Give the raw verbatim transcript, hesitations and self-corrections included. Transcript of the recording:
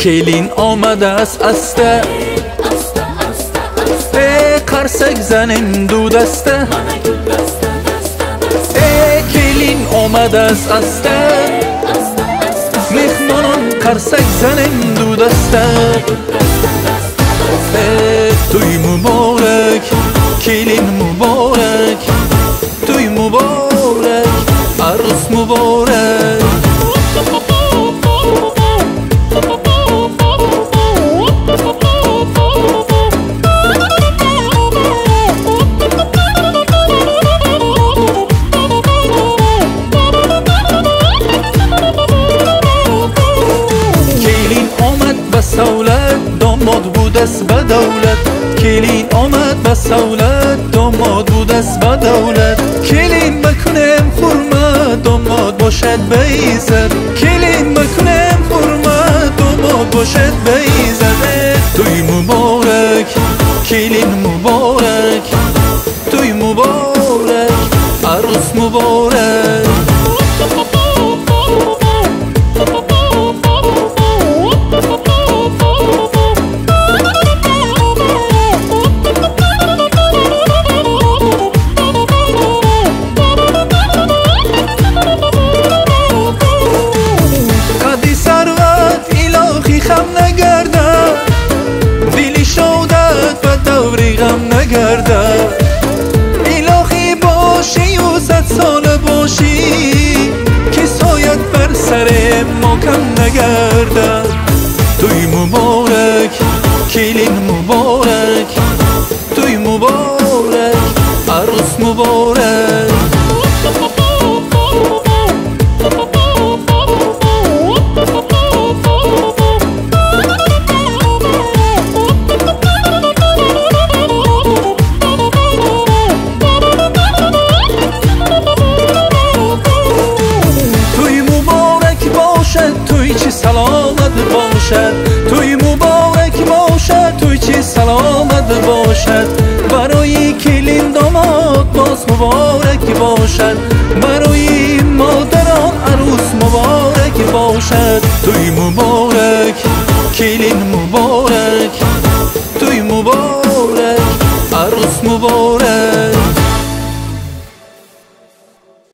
کلین آمده است استه ای قرصک زنیم دو دسته ای کلین آمده است استه مهمانان قرصک زنیم دو دسته ای توی مبارک کلین مبارک توی مبارک عروس مبارک سولت داماد بود است به دولت کلین آمد به سولت داماد بود است به دولت کلین بکنم خورما داماد باشد به ایزد کلین بکنم خورما داماد باشد به ایزد توی مبارک کلین مبارک توی مبارک عروس مبارک الهی باشی و صد سال باشی که سایت بر سر ما کم نگردد توی مبارک کلین مبارک توی مبارک عروس مبارک توی چی سلامت باشد توی مبارک باشد توی چی سلامت باشد برای کلین داماد باز مبارک باشد برای مادران عروس مبارک باشد توی مبارک کلین مبارک